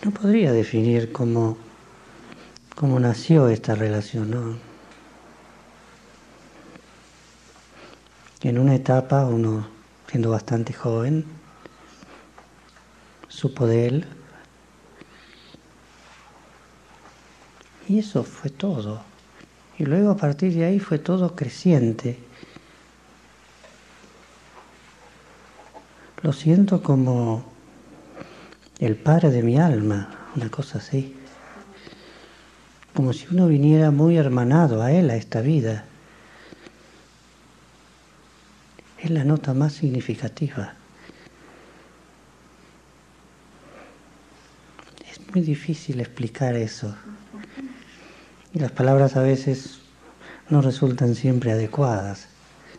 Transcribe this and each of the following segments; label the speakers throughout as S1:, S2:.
S1: No podría definir cómo nació esta relación, ¿no? En una etapa, uno siendo bastante joven, supo de él, y eso fue todo. Y luego a partir de ahí fue todo creciente. Lo siento como el padre de mi alma, una cosa así. Como si uno viniera muy hermanado a él, a esta vida. Es la nota más significativa. Es muy difícil explicar eso. Y las palabras a veces no resultan siempre adecuadas.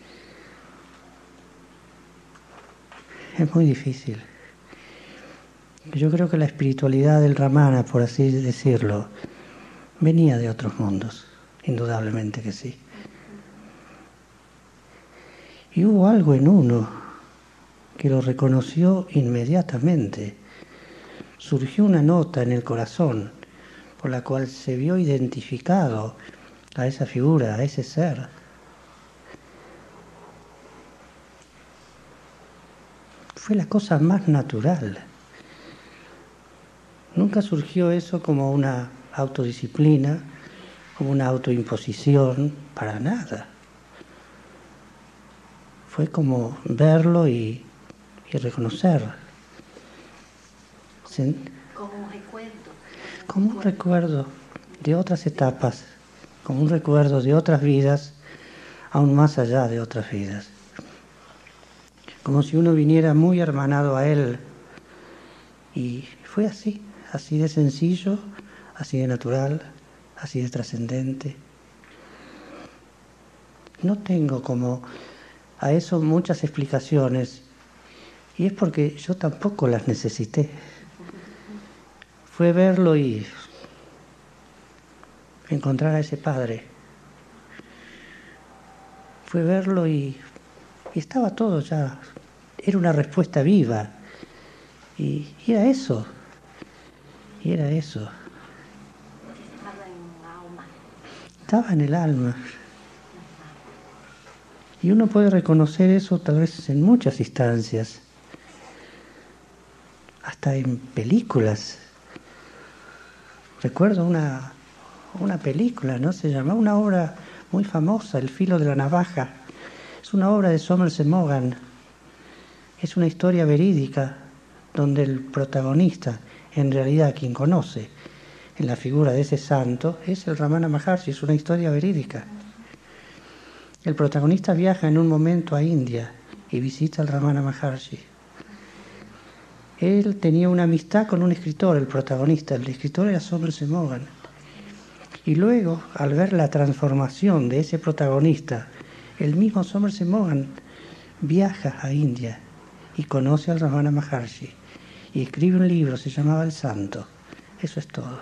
S1: Es muy difícil. Yo creo que la espiritualidad del Ramana, por así decirlo, venía de otros mundos, indudablemente que sí. Y hubo algo en uno que lo reconoció inmediatamente. Surgió una nota en el corazón por la cual se vio identificado a esa figura, a ese ser. Fue la cosa más natural. Nunca surgió eso como una autodisciplina, como una autoimposición, para nada. Fue como verlo y reconocer.
S2: Como un recuerdo.
S1: Como un recuerdo de otras etapas, como un recuerdo de otras vidas, aún más allá de otras vidas. Como si uno viniera muy hermanado a él. Y fue así de sencillo, así de natural, así de trascendente. No tengo como a eso muchas explicaciones, y es porque yo tampoco las necesité. Fue verlo y encontrar a ese padre. Fue verlo y estaba todo ya. Era una respuesta viva. Y era eso. Y era eso.
S2: Estaba en el alma.
S1: Estaba en el alma. Y uno puede reconocer eso tal vez en muchas instancias. Hasta en películas. Recuerdo una película, ¿no? Se llamaba una obra muy famosa, El filo de la navaja. Es una obra de Somerset Maugham. Es una historia verídica donde el protagonista, en realidad quien conoce en la figura de ese santo, es el Ramana Maharshi. Es una historia verídica. El protagonista viaja en un momento a India y visita al Ramana Maharshi. Él tenía una amistad con un escritor, el protagonista. El escritor era Somerset Maugham. Y luego, al ver la transformación de ese protagonista, el mismo Somerset Maugham viaja a India y conoce al Ramana Maharshi. Y escribe un libro, se llamaba El Santo. Eso es todo.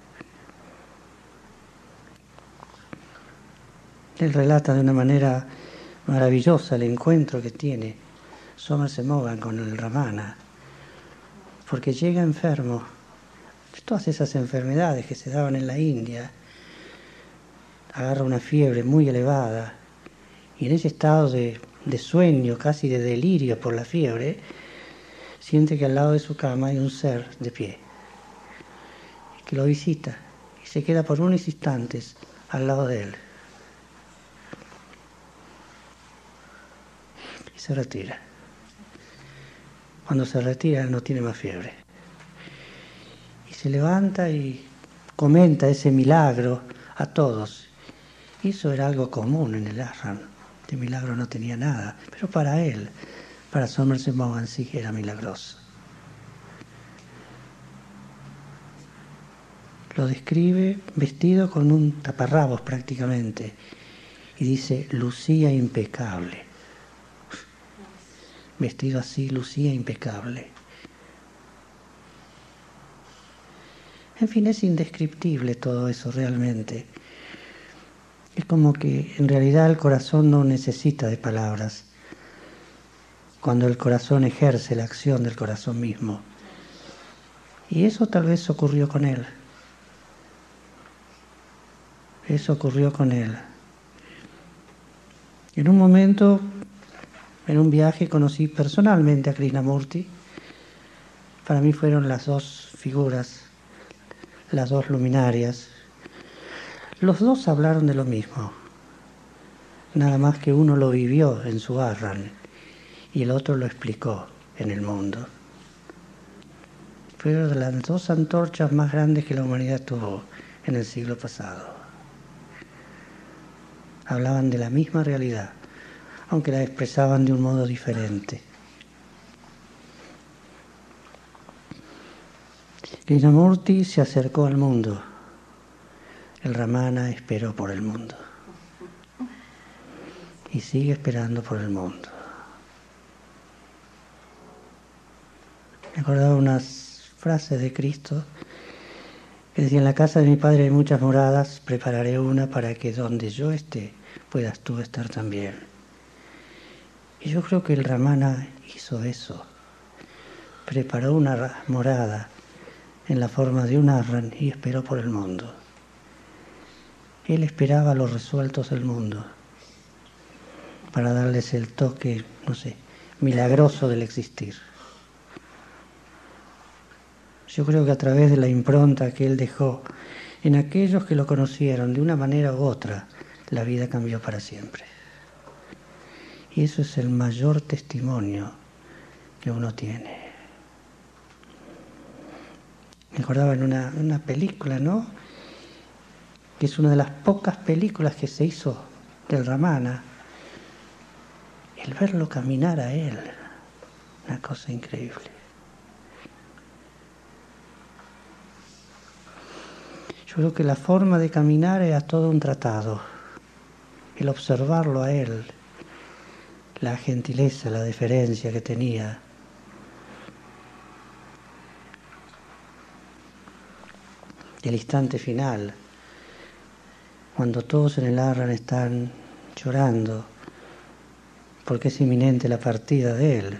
S1: Él relata de una manera maravillosa el encuentro que tiene Somerset Maugham con el Ramana. Porque llega enfermo, todas esas enfermedades que se daban en la India, agarra una fiebre muy elevada y en ese estado de sueño, casi de delirio por la fiebre, siente que al lado de su cama hay un ser de pie, que lo visita y se queda por unos instantes al lado de él. Y se retira. Cuando se retira no tiene más fiebre. Y se levanta y comenta ese milagro a todos. Y eso era algo común en el ashram. Este milagro no tenía nada. Pero para él, para Somerset Maugham sí que era milagroso. Lo describe vestido con un taparrabos prácticamente. Y dice, lucía impecable. Vestido así, lucía impecable. En fin, es indescriptible todo eso realmente. Es como que en realidad el corazón no necesita de palabras. Cuando el corazón ejerce la acción del corazón mismo. Y eso tal vez ocurrió con él. Eso ocurrió con él. En un momento, en un viaje, conocí personalmente a Krishnamurti. Para mí fueron las dos figuras, las dos luminarias. Los dos hablaron de lo mismo, nada más que uno lo vivió en su Arran y el otro lo explicó en el mundo. Fueron de las dos antorchas más grandes que la humanidad tuvo en el siglo pasado. Hablaban de la misma realidad, aunque la expresaban de un modo diferente. Krishnamurti se acercó al mundo. El Ramana esperó por el mundo. Y sigue esperando por el mundo. Me acordaba unas frases de Cristo que decía: en la casa de mi Padre hay muchas moradas, prepararé una para que donde yo esté puedas tú estar también. Y yo creo que el Ramana hizo eso. Preparó una morada en la forma de un Arran y esperó por el mundo. Él esperaba a los resueltos del mundo para darles el toque, no sé, milagroso del existir. Yo creo que a través de la impronta que él dejó en aquellos que lo conocieron de una manera u otra, la vida cambió para siempre. Y eso es el mayor testimonio que uno tiene. Me acordaba en una película, ¿no?, que es una de las pocas películas que se hizo del Ramana, el verlo caminar a él, una cosa increíble. Yo creo que la forma de caminar era todo un tratado, el observarlo a él, la gentileza, la deferencia que tenía. El instante final, cuando todos en el Arran están llorando porque es inminente la partida de él,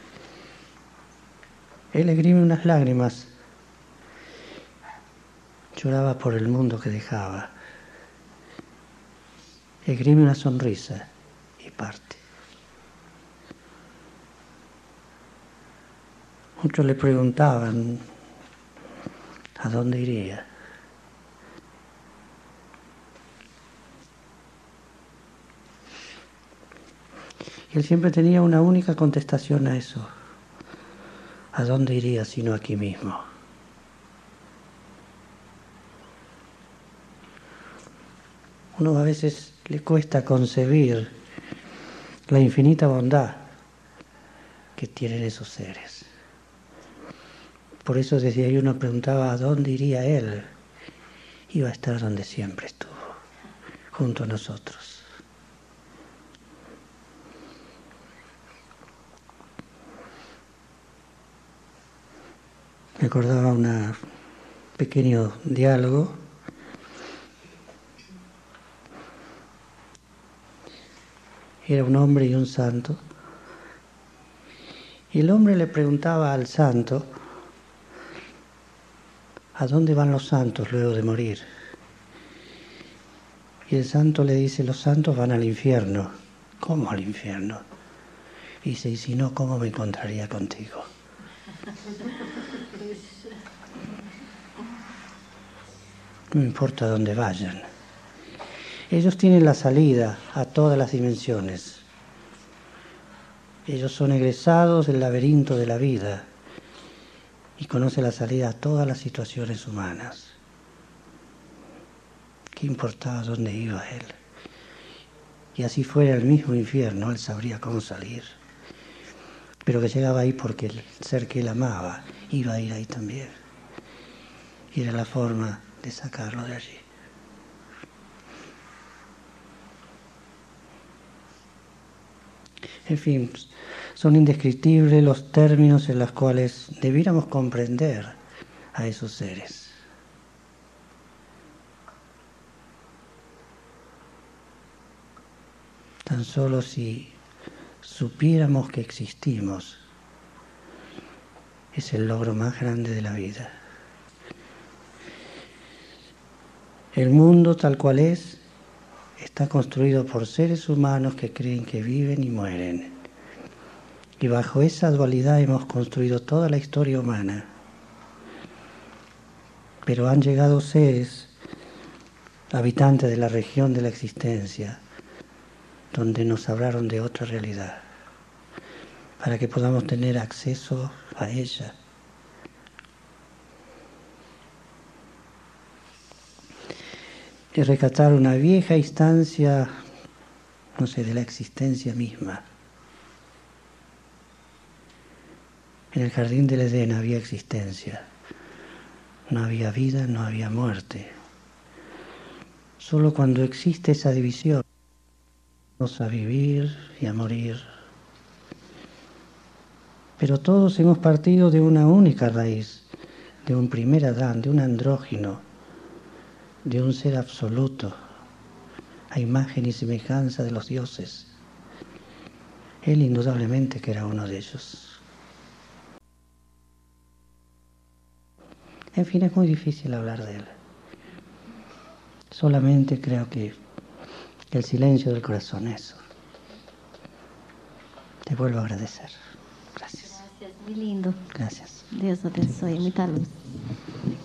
S1: él esgrime unas lágrimas, lloraba por el mundo que dejaba, esgrime una sonrisa y parte. Muchos le preguntaban a dónde iría. Y él siempre tenía una única contestación a eso: ¿a dónde iría sino aquí mismo? Uno a veces le cuesta concebir la infinita bondad que tienen esos seres. Por eso desde ahí uno preguntaba ¿a dónde iría él? Iba a estar donde siempre estuvo, junto a nosotros. Me acordaba un pequeño diálogo. Era un hombre y un santo. Y el hombre le preguntaba al santo: ¿a dónde van los santos luego de morir? Y el santo le dice: los santos van al infierno. ¿Cómo al infierno? Y dice: y si no, ¿cómo me encontraría contigo? No importa dónde vayan. Ellos tienen la salida a todas las dimensiones. Ellos son egresados del laberinto de la vida y conocen la salida a todas las situaciones humanas. ¿Qué importaba dónde iba él? Y así fuera el mismo infierno, él sabría cómo salir. Pero que llegaba ahí porque el ser que él amaba iba a ir ahí también. Y era la forma de sacarlo de allí. En fin, son indescriptibles los términos en los cuales debiéramos comprender a esos seres. Tan solo si supiéramos que existimos, es el logro más grande de la vida. El mundo tal cual es está construido por seres humanos que creen que viven y mueren. Y bajo esa dualidad hemos construido toda la historia humana. Pero han llegado seres, habitantes de la región de la existencia, donde nos hablaron de otra realidad, para que podamos tener acceso a ella. Y rescatar una vieja instancia, no sé, de la existencia misma. En el jardín del Edén había existencia. No había vida, no había muerte. Solo cuando existe esa división, vamos a vivir y a morir. Pero todos hemos partido de una única raíz, de un primer Adán, de un andrógino, de un ser absoluto, a imagen y semejanza de los dioses. Él indudablemente que era uno de ellos. En fin, es muy difícil hablar de él. Solamente creo que el silencio del corazón, eso. Te vuelvo a agradecer. Gracias.
S2: Gracias, muy lindo.
S1: Gracias.
S2: Dios abençoe, muita luz.